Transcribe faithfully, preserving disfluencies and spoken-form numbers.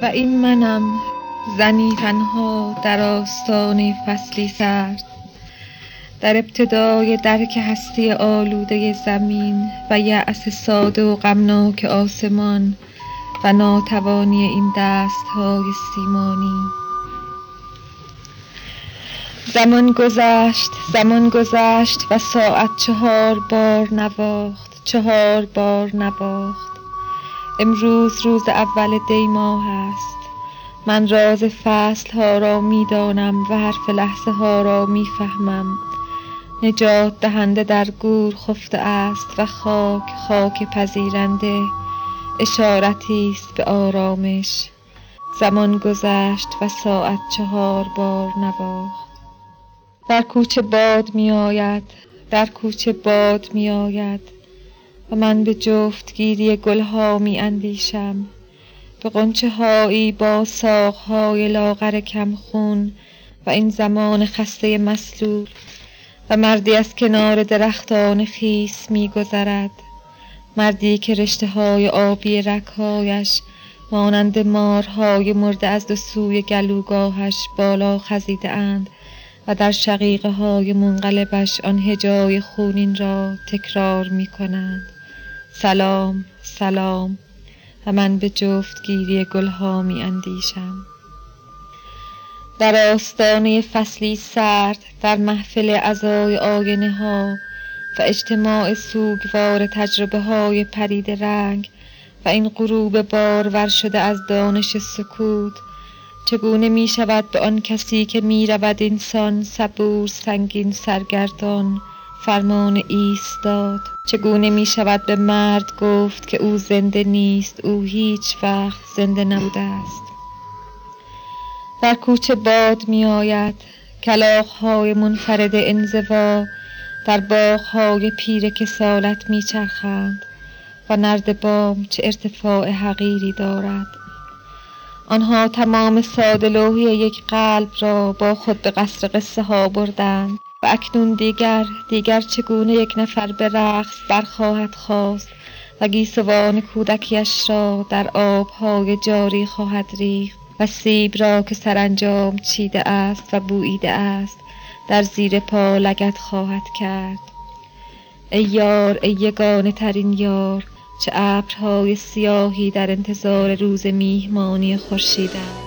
و این منم، زنی تنها در آستانه فصلی سرد، در ابتدای درک هستی آلوده زمین و یأس ساده و غمناک آسمان و ناتوانی این دست‌های سیمانی. زمان گذشت، زمان گذشت و ساعت چهار بار نواخت، چهار بار نواخت. امروز روز اول دی ماه است. من راز فصل ها را می دانم و حرف لحظه ها را می فهمم. نجات دهنده در گور خفته است و خاک خاک پذیرنده اشارتی است به آرامش. زمان گذشت و ساعت چهار بار نواخت. در کوچه باد می آید، در کوچه باد می آید و من به جفتگیری گلها می اندیشم، به غنچه هایی با ساقهای لاغر کم خون و این زمان خسته مسلول و مردی از کنار درختان خیس می گذرد. مردی که رشته های آبی رگ‌هایش مانند مارهای مرده از دو سوی گلوگاهش بالا خزیده اند و در شقیقه های منقلبش آن هجای خونین را تکرار می کنند. سلام، سلام. و من به جفتگیری گلها می اندیشم. در آستانه فصلی سرد، در محفل عزای آینه ها و اجتماع سوگوار تجربه های پرید رنگ و این غروب بارور شده از دانش سکوت، چگونه می شود به آن کسی که می رود اینسان صبور سنگین سرگردان فرمان ایستاد؟ چگونه می شود به مرد گفت که او زنده نیست، او هیچ وقت زنده نبوده است؟ در کوچه باد می آید، کلاغ‌های منفرد انزوا در باغ‌های پیر کسالت می چرخند و نردبام چه ارتفاع حقیری دارد. آنها تمام ساده‌لوحی یک قلب را با خود به قصر قصه ها بردند و اکنون دیگر دیگر چگونه یک نفر به رقص برخواهد خاست و گیسوان کودکیش را در آب‌های جاری خواهد ریخت و سیب را که سرانجام چیده است و بوییده است در زیر پا لگد خواهد کرد. ای یار، ای یگانه ترین یار، چه ابرهای سیاهی در انتظار روز میهمانی خورشیدند.